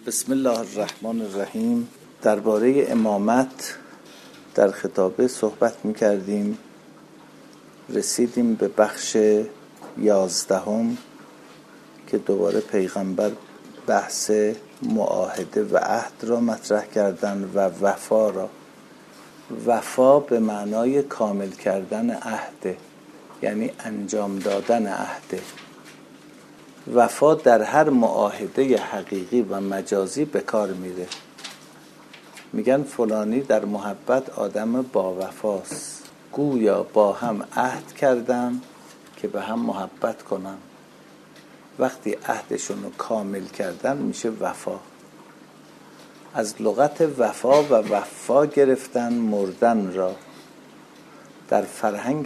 بسم الله الرحمن الرحیم. درباره امامت در خطابه صحبت می‌کردیم. رسیدیم به بخش 11 که دوباره پیغمبر بحث معاهده و عهد را مطرح کردن و وفا را. وفا به معنای کامل کردن عهد، یعنی انجام دادن عهد. وفا در هر معاهده حقیقی و مجازی به کار میره. میگن فلانی در محبت آدم با وفاست، گویا با هم عهد کردن که به هم محبت کنن. وقتی عهدشون رو کامل کردن میشه وفا. از لغت وفا و وفا گرفتن مردن را. در فرهنگ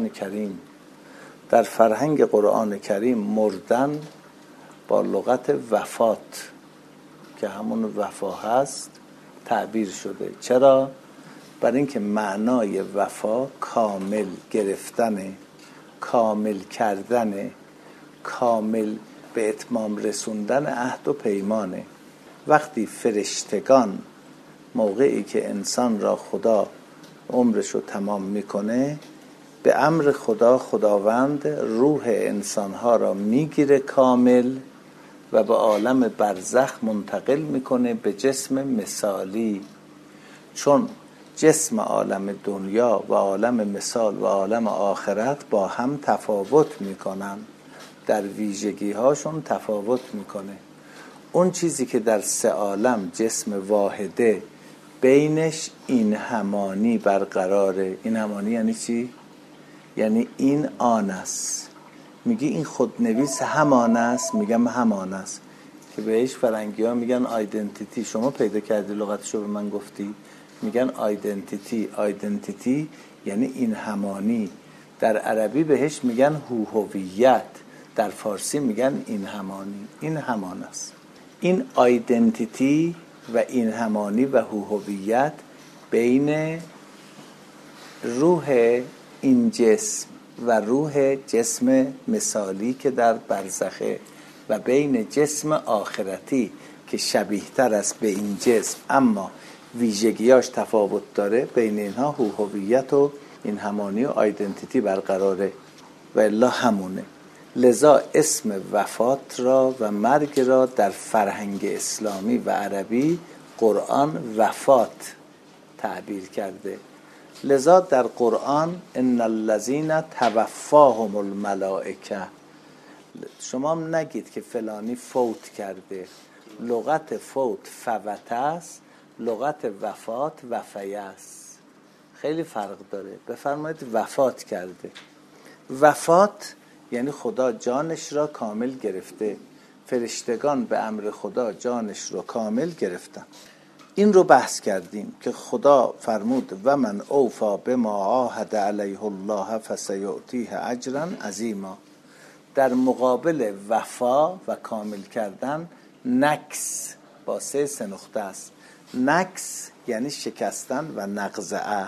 قرآن کریم مردن با لغت وفات که همون وفا هست تعبیر شده. چرا؟ برای اینکه معنای وفا کامل گرفتن، کامل کردن، کامل به اتمام رسوندن عهد و پیمانه. وقتی فرشتگان موقعی که انسان را خدا عمرش رو تمام میکنه، به امر خداوند روح انسانها را میگیره کامل و به عالم برزخ منتقل میکنه به جسم مثالی. چون جسم عالم دنیا و عالم مثال و عالم آخرت با هم تفاوت میکنن، در ویژگی هاشون تفاوت میکنه. اون چیزی که در 3 عالم جسم واحده بینش این همانی برقراره. این همانی یعنی چی؟ یعنی این آن است. میگی این خودنویس همان است، میگم همان است، که بهش فرنگی ها میگن آیدنتیتی. شما پیدا کردی لغتشو به من گفتی. میگن آیدنتیتی یعنی این همانی. در عربی بهش میگن هویت، در فارسی میگن این همانی. این همان است. این آیدنتیتی و این همانی و هویت بین روح این جسم و روح جسم مثالی که در برزخه و بین جسم آخرتی که شبیه تر است به این جسم اما ویژگیاش تفاوت داره، بین اینها هویت و این همانی و آیدنتیتی برقراره و الا همونه. لذا اسم وفات را و مرگ را در فرهنگ اسلامی و عربی قرآن وفات تعبیر کرده. لذا در قرآن ان الذین توفاهم الملائکه، شما نگید که فلانی فوت کرده. لغت فوت فوت است، لغت وفات وفیه است. خیلی فرق داره. بفرمایید وفات کرده. وفات یعنی خدا جانش را کامل گرفته. فرشتگان به امر خدا جانش را کامل گرفتن. این رو بحث کردیم که خدا فرمود و من اوفا بما عاهد علیه الله فسیؤتیه اجرا عظیما. در مقابل وفا و کامل کردن نکس با 3 نقطه است. نکس یعنی شکستن و نقض عهد.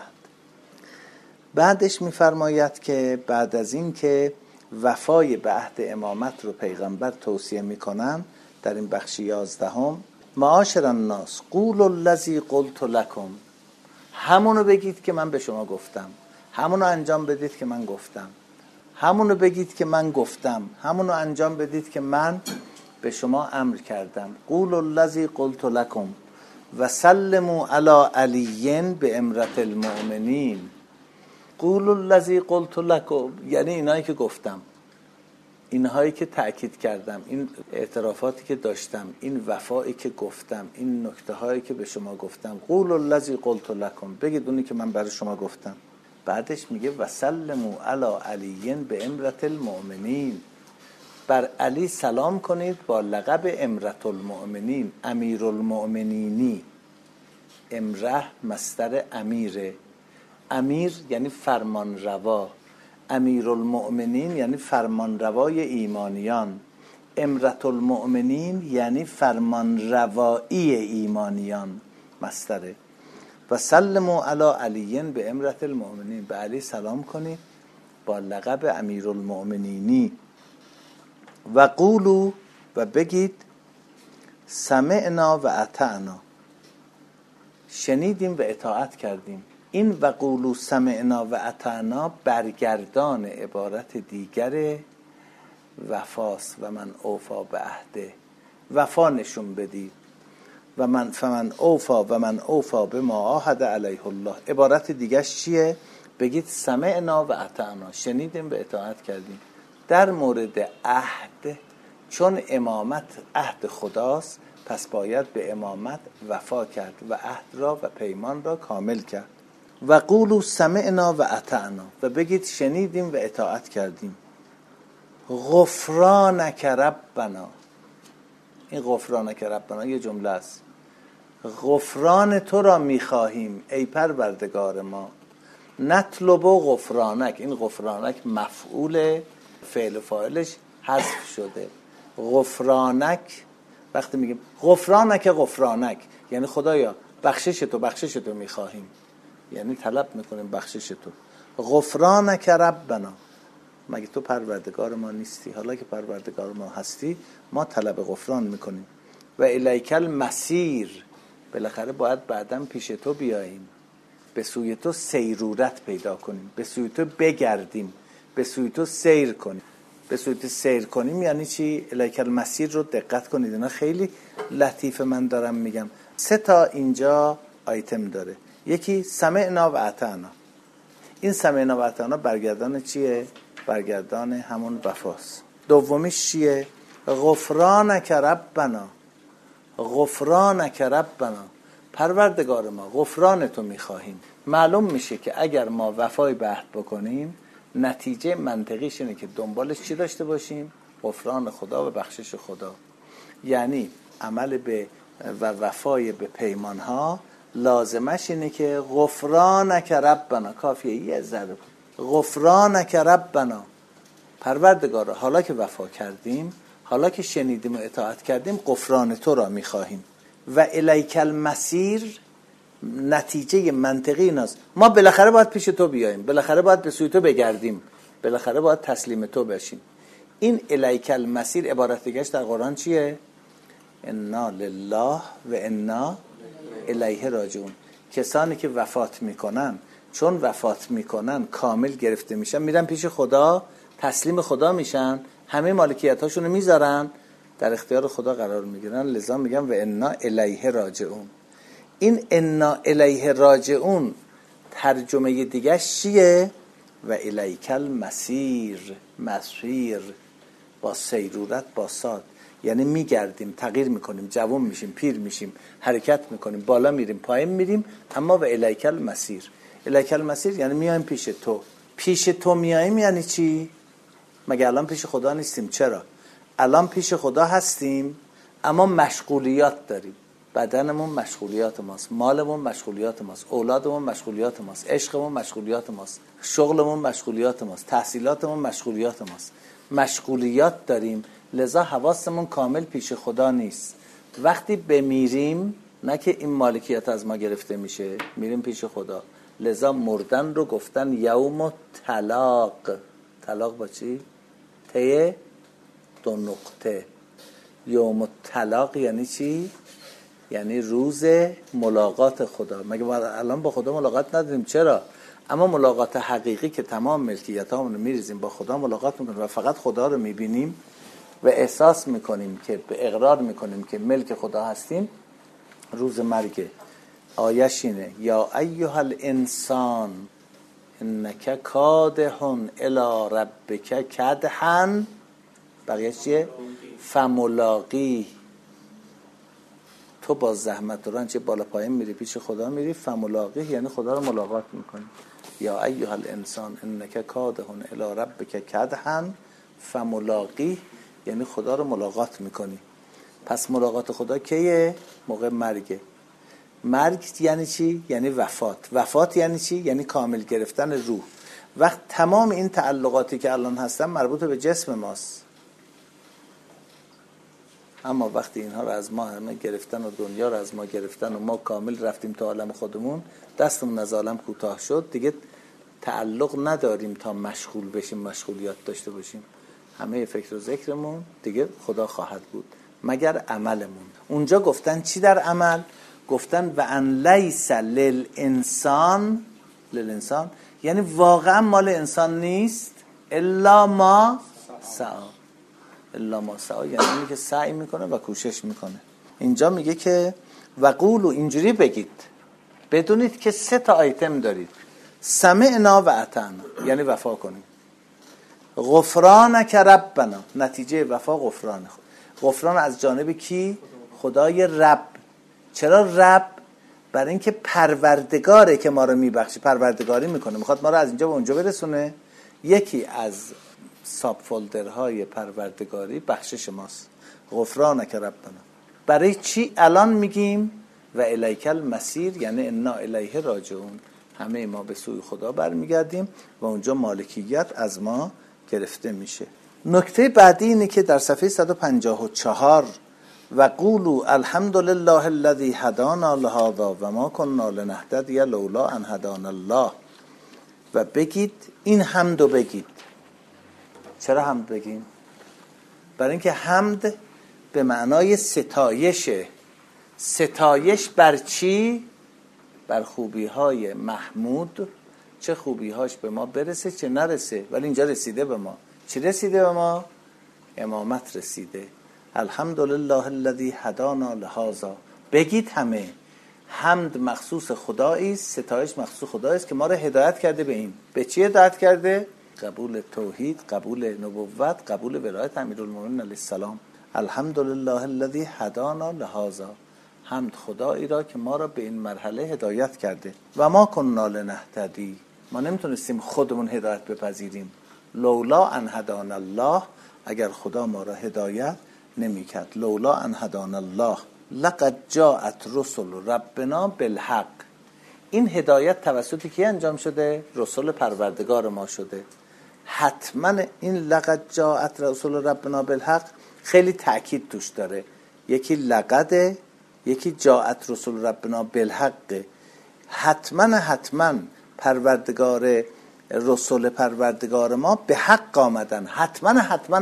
بعدش می‌فرماید که بعد از این که وفای به عهد امامت رو پیغمبر توصیه می‌کنن در این بخش 11، معاشر الناس قولوا الذی قلت لکم، همونو بگید که من به شما گفتم، همونو انجام بدید که من گفتم، همونو بگید که من گفتم، همونو انجام بدید که من به شما امر کردم. قولوا الذی قلت لکم و سلموا علی علی بامرة المؤمنین. قولوا الذی قلت لکم یعنی اینایی که گفتم، اینهایی که تأکید کردم، این اعترافاتی که داشتم، این وفایی که گفتم، این نکته هایی که به شما گفتم. قولوا الذی قلت لکم، بگید اونی که من برای شما گفتم. بعدش میگه و سلموا علی علی بامرة المؤمنین، بر علی سلام کنید با لقب امرة المؤمنین، امیر المؤمنینی. امره مصدر امیره. امیر یعنی فرمان روا، امیر المؤمنین یعنی فرمانروای ایمانیان، امرة المؤمنین یعنی فرمانروایی ایمانیان مصدره. و سلموا علی علی بامرة المؤمنین، به علی سلام کنید با لقب امیر المؤمنینی. و قولوا و بگید سمعنا و اطعنا، شنیدیم و اطاعت کردیم. این و قولوا سمعنا و اطعنا برگردان عبارت دیگر وفاست. و من اوفا به عهده، وفا نشون بدید. و فمن اوفا به ما عاهد علیه الله. عبارت دیگه چیه؟ بگید سمعنا و اطعنا، شنیدیم و اطاعت کردیم. در مورد عهد، چون امامت عهد خداست، پس باید به امامت وفا کرد و عهد را و پیمان را کامل کرد. و قولوا سمعنا و اطعنا، و بگید شنیدیم و اطاعت کردیم. غفرانک ربنا، این غفرانک ربنا یه جمله است. غفران تو را میخواهیم ای پروردگار ما. نطلب غفرانک، این غفرانک مفعول، فعل و فاعلش حذف شده. غفرانک، وقتی میگیم غفرانک یعنی خدایا بخشش تو میخواهیم، یعنی طلب میکنیم بخشش تو. غفرانک ربنا، مگه تو پروردگار ما نیستی؟ حالا که پروردگار ما هستی، ما طلب غفران میکنیم. و الیک المصیر، بالاخره باید بعداً پیش تو بیاییم، به سوی تو سیرورت پیدا کنیم، به سوی تو بگردیم، به سوی تو سیر کنیم. به سوی تو سیر کنیم یعنی چی؟ الیک المصیر رو دقت کنید، اینا خیلی لطیفه من دارم میگم. 3 تا اینجا آیتم داره. یکی سمعنا و اطعنا، این سمعنا و اطعنا برگردان چیه؟ برگردان همون وفاست. دومیش چیه؟ غفرانک ربنا، غفرانک ربنا، پروردگار ما غفران تو میخواهیم. معلوم میشه که اگر ما وفای به عهد بکنیم، نتیجه منطقیش اینه که دنبالش چی داشته باشیم؟ غفران خدا و بخشش خدا. یعنی عمل به و وفای به پیمان ها لازمش اینه که غفرانک ربنا، کافیه یه ذره غفرانک ربنا، پروردگارا حالا که وفا کردیم، حالا که شنیدیم و اطاعت کردیم، غفران تو را میخواهیم. و الیک المصیر، نتیجه منطقی ایناست، ما بالاخره باید پیش تو بیاییم، بالاخره باید به سوی تو بگردیم، بالاخره باید تسلیم تو بشیم. این الیک المصیر عبارت دیگهش در قرآن چیه؟ انا لله و انا الیه راجعون. کسانی که وفات میکنن، چون وفات میکنن کامل گرفته میشن، میرن پیش خدا، تسلیم خدا میشن، همه مالکیت هاشونو میذارن، در اختیار خدا قرار میگیرن. لذا میگن و انا الیه راجعون. این انا الیه راجعون ترجمه دیگه چیه؟ و الیک المصیر، مسیر با سیرورت با صاد، یعنی میگردیم، تغییر میکنیم، جوان میشیم، پیر میشیم، حرکت میکنیم، بالا میریم، پایین میریم، اما و الیک المصیر. الیک المصیر یعنی میایم پیش تو. پیش تو میایم یعنی چی؟ مگه الان پیش خدا نیستیم؟ چرا؟ الان پیش خدا هستیم، اما مشغولیات داریم. بدنمون مشغولیات ماست، مالمون مشغولیات ماست، اولادمون مشغولیات ماست، عشقمون مشغولیات ماست، شغلمون مشغولیات ماست، تحصیلاتمون مشغولیات ماست. مشغولیات داریم، لذا حواسمون کامل پیش خدا نیست. وقتی بمیریم، نه که این مالکیت از ما گرفته میشه، میریم پیش خدا. لذا مردن رو گفتن یوم طلاق. طلاق با چی؟ ته 2 نقطه. یوم طلاق یعنی چی؟ یعنی روز ملاقات خدا. مگه ما الان با خدا ملاقات نداریم؟ چرا؟ اما ملاقات حقیقی که تمام ملکیت هامون رو میریزیم با خدا ملاقات میکنیم و فقط خدا رو میبینیم و احساس میکنیم که به اقرار میکنیم که ملک خدا هستیم، روز مرگ. آیش اینه یا ایها الانسان انک کادح الی ربک کدحا، بقیه چیه؟ فملاقی. تو با زحمت دوران چه بالا پایین میری پیش خدا میری، فملاقی یعنی خدا رو ملاقات میکنی. یا ایها الانسان انک کادح الی ربک کدحا فملاقی یعنی خدا رو ملاقات میکنی. پس ملاقات خدا کیه؟ موقع مرگه. مرگ یعنی چی؟ یعنی وفات. وفات یعنی چی؟ یعنی کامل گرفتن روح. وقت تمام این تعلقاتی که الان هستن مربوط به جسم ماست، اما وقتی اینها رو از ما همه گرفتن و دنیا رو از ما گرفتن و ما کامل رفتیم تا عالم خودمون، دستمون از عالم کوتاه شد، دیگه تعلق نداریم تا مشغول بشیم، مشغولیات داشته باشیم. همه فکر و ذکرمون دیگه خدا خواهد بود. مگر عملمون. اونجا گفتن چی در عمل؟ گفتن و ان لیس للانسان یعنی واقعا مال انسان نیست الا ما سعی، یعنی اینی که سعی میکنه و کوشش میکنه. اینجا میگه که و قولو، اینجوری بگید، بدونید که 3 تا آیتم دارید: سمعنا و اطعنا، یعنی وفا کنید. غفرانک ربنا، نتیجه وفا غفران. غفران از جانب کی؟ خدای رب. چرا رب؟ برای اینکه پروردگاره که ما رو میبخشه، پروردگاری میکنه، میخواد ما رو از اینجا به اونجا برسونه. یکی از ساب فولدرهای پروردگاری بخشش ماست. غفرانک ربنا. برای چی الان میگیم و الیک المصیر، یعنی انا الیه راجعون، همه ما به سوی خدا برمیگردیم و اونجا مالکیت از ما گرفته میشه. نکته بعدی اینه که در صفحه 154 و قولوا الحمد لله الذی هدانا لهذا و ما كنا لنهتدی لولا ان هدانا الله، و بگید این حمدو بگید. چرا حمد بگیم؟ برای اینکه حمد به معنای ستایشه. ستایش بر چی؟ بر خوبی‌های محمود، چه خوبی‌هاش به ما برسه چه نرسه، ولی اینجا رسیده به ما. چی رسیده به ما؟ امامت رسیده. الحمدلله الذی هدانا لهذا. بگید همه حمد مخصوص خدایی است، ستایش مخصوص خدایی است که ما رو هدایت کرده به این. به چی هدایت کرده؟ قبول توحید، قبول نبوت، قبول ولایت امیرالمومنین علیه السلام. الحمدلله الذی هدانا لهذا. حمد خدایی را که ما را به این مرحله هدایت کرده. و ما کنا لنهتدی، ما نمیتونستیم خودمون هدایت بپذیریم. لولا ان هدانا الله، اگر خدا ما را هدایت نمیکرد. لولا ان هدانا الله لقد جاءت رسل ربنا بالحق. این هدایت توسط کی انجام شده؟ رسول پروردگار ما شده. حتما این لقد جاءت رسل ربنا بالحق خیلی تأکید توش داره. یکی لقده، یکی جاءت رسل ربنا بالحق. حتما پروردگار رسول پروردگار ما به حق آمدن. حتما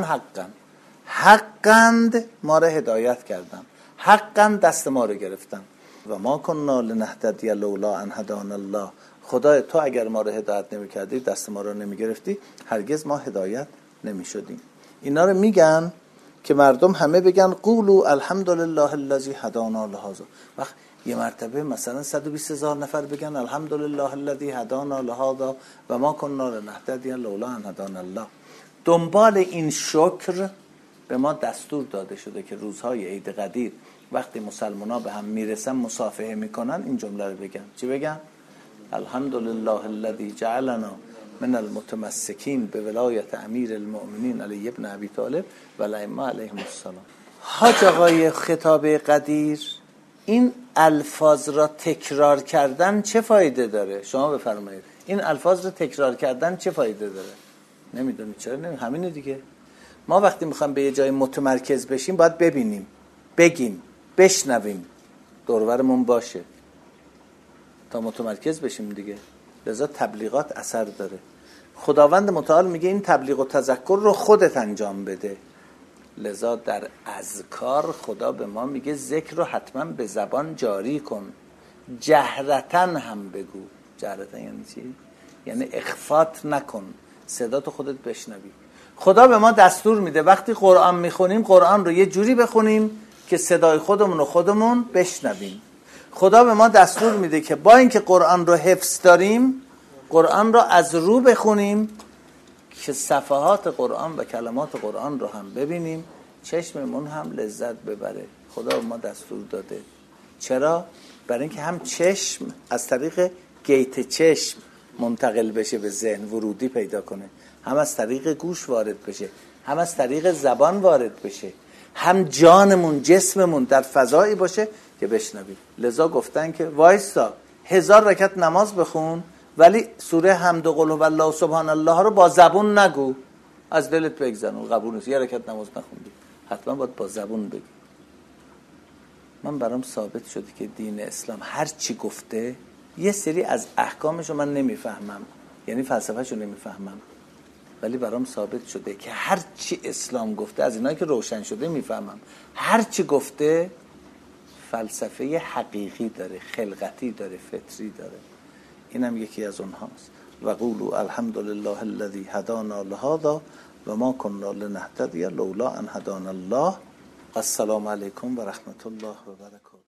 حقند ما را هدایت کردن، حقند دست ما رو گرفتن. و ما کنا لنهتدی لولا ان هدانا الله. خدای تو اگر ما رو هدایت نمی‌کردی، دست ما رو نمی‌گرفتی، هرگز ما هدایت نمی‌شدیم. اینا رو میگن که مردم همه بگن قولوا الحمدلله الذی هدانا لهذا. وقت یه مرتبه مثلا 120,000 نفر بگن الحمدلله الذی هدانا لهذا و ما کنا لنهتدی لولا ان هدانا الله. دنبال این شکر به ما دستور داده شده که روزهای عید قدیر وقتی مسلمان‌ها به هم میرسن مصافحه میکنن این جمله رو بگن. چی بگن؟ الحمدلله الذی جعلنا من المتمسکین به ولایت امیر المؤمنین علی ابن ابی طالب و الائمه علیهم السلام. حاج آقای خطاب قدیر، این الفاظ را تکرار کردن چه فایده داره؟ شما بفرمایید. این الفاظ را تکرار کردن چه فایده داره؟ نمیدونید چرا؟ همینه دیگه. ما وقتی میخوایم به یه جای متمرکز بشیم باید ببینیم، بگیم، بشنویم، دورورمون باشه تا متمرکز بشیم دیگه. لذا تبلیغات اثر داره. خداوند متعال میگه این تبلیغ و تذکر رو خودت انجام بده. لذا در اذکار خدا به ما میگه ذکر رو حتما به زبان جاری کن، جهرتن هم بگو. جهرتن یعنی چی؟ یعنی اخفات نکن، صدا تو خودت بشنوی. خدا به ما دستور میده وقتی قرآن میخونیم قرآن رو یه جوری بخونیم که صدای خودمون بشنویم. خدا به ما دستور میده که با اینکه قرآن رو حفظ داریم قرآن رو از رو بخونیم که صفحات قرآن و کلمات قرآن رو هم ببینیم، چشممون هم لذت ببره. خدا به ما دستور داده. چرا؟ برای اینکه هم چشم از طریق گیت چشم منتقل بشه به ذهن، ورودی پیدا کنه، هم از طریق گوش وارد بشه، هم از طریق زبان وارد بشه، هم جانمون جسممون در فضایی باشه که بشنویم. لذا گفتن که وایسا 1000 رکعت نماز بخون ولی سوره حمد و قل هو الله سبحان الله رو با زبون نگو، از دلت بگذرون، قبول نیست. 1 رکعت نماز نخوندی، حتما باید با زبون بگی. من برام ثابت شده که دین اسلام هر چی گفته یه سری از احکامش رو من نمیفهمم، یعنی فلسفه‌شو نمیفهمم، ولی برام ثابت شده که هر چی اسلام گفته، از اینایی که روشن شده میفهمم، هر چی گفته فلسفه حقیقی داره، خلقتی داره، فطری داره. اینم یکی از اونهاست. و قولوا الحمد لله الذی هدانا لهذا و ما كنا لنهتدی لولا ان هدانا الله. السلام علیکم و رحمت الله و برکاته.